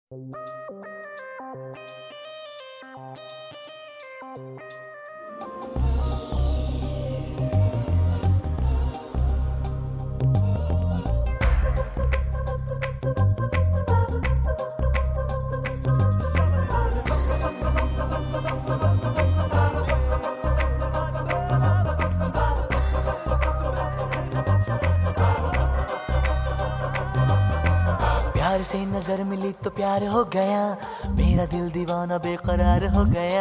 प्यार से नजर मिली तो प्यार हो गया, मेरा दिल दीवाना बेकरार हो गया।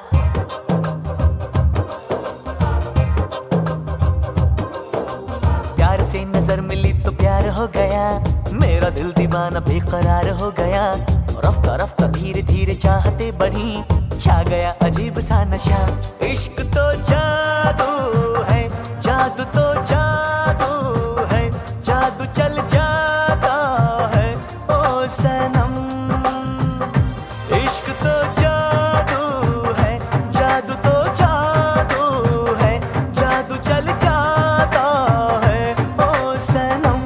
प्यार से नजर मिली तो प्यार हो गया, मेरा दिल दीवाना बेकरार हो गया। रफ्ता रफ्ता धीरे धीरे चाहते बढ़ी, छा गया अजीब सा नशा। इश्क तो जादू है, जादू तो जादू है, जादू चल जाता है ओ सनम। इश्क तो जादू है, जादू तो जादू है, जादू चल जाता है ओ सनम।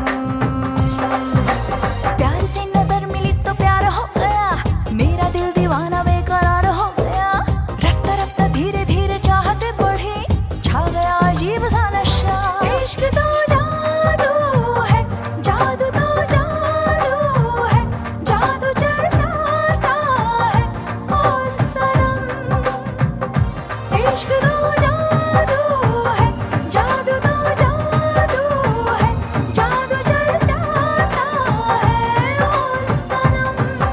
प्यार से नजर मिली तो प्यार हो गया, मेरा दिल दीवाना बेकरार हो गया। रफ्ता रफ्ता धीरे धीरे चाहते बढ़ी, छा गया अजीब सा नशा। इश्क तो जादू है, जादू तो जादू है, जादू चल जाता है ओ सनम। इश्क तो जादू है, जादू तो जादू है, जादू चल जाता है ओ सनम।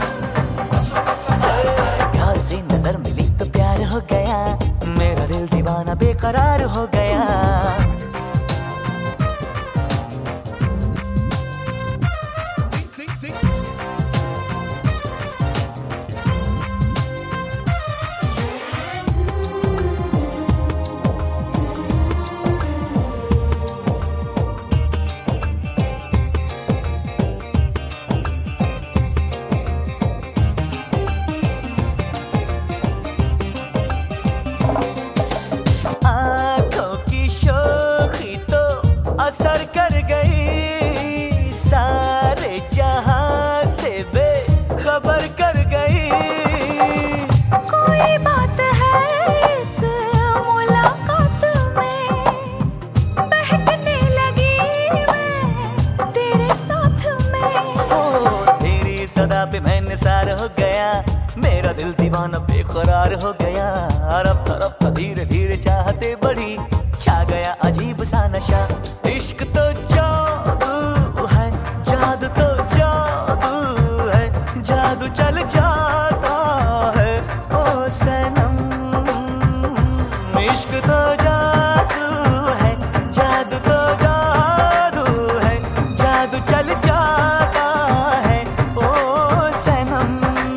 प्यार से नजर मिली तो प्यार हो गया, मेरा दिल दीवाना बेकरार हो गया। आँखों की शोखी तो असर कर गई, सारे जहां से बेखबर कर गई। कोई बात है इस मुलाकात में, बहकने लगी मैं तेरे साथ में। ओ तेरी सदा पे मैं निसार हो गया, मेरा दिल दीवाना बेकरार हो गया। रफ्ता रफ्ता धीरे धीरे चाहते बढ़ी, छा गया अजीब सा नशा। इश्क तो जादू है, जादू तो जादू है, जादू चल जाता है ओ सनम। इश्क तो जादू है, जादू तो जादू है, जादू चल जाता है ओ सनम।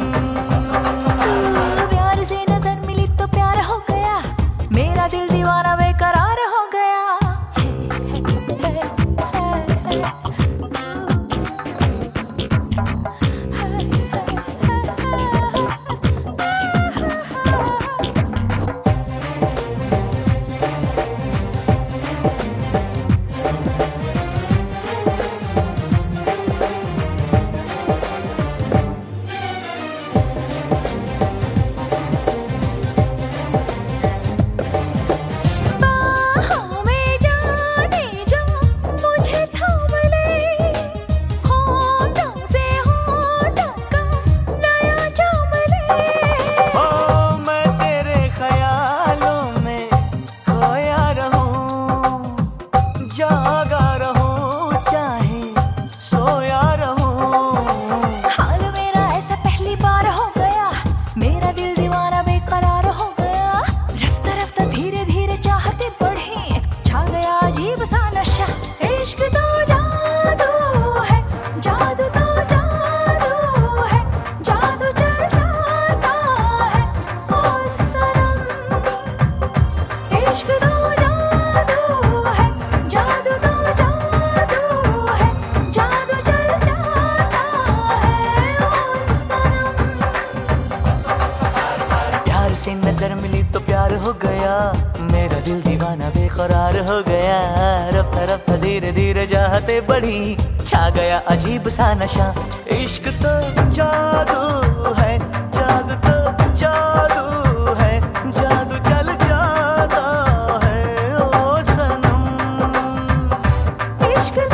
प्यार से नजर मिली तो प्यार हो गया, मेरा दिल दीवाना बेकरार हो गया। बाहों में जाने जा मुझे थाम ले, होठों से होठों का नया जाम ले। ओ मैं तेरे ख्यालों में खोया रहूं, जागा रहूं चाहे सोया रहूं। हाल मेरा ऐसा पहली बार हो गया, मेरा दिल दीवाना बेकरार हो गया। रफ्ता रफ्ता धीरे धीरे चाहते बढ़ी, छा गया अजीब सा नशा। इश्क तो जादू है, जादू तो जादू है, जादू चल जाता है ओ सनम। इश्क तो जादू है, जादू तो जादू है, जादू चल जाता है ओ सनम। प्यार से नजर मिली तो प्यार हो गया, मेरा दिल दीवाना बेकरार हो गया। रफ्ता रफ्ता धीरे धीरे चाहते बढ़ी, छा गया अजीब सा नशा। इश्क तो जादू इश्क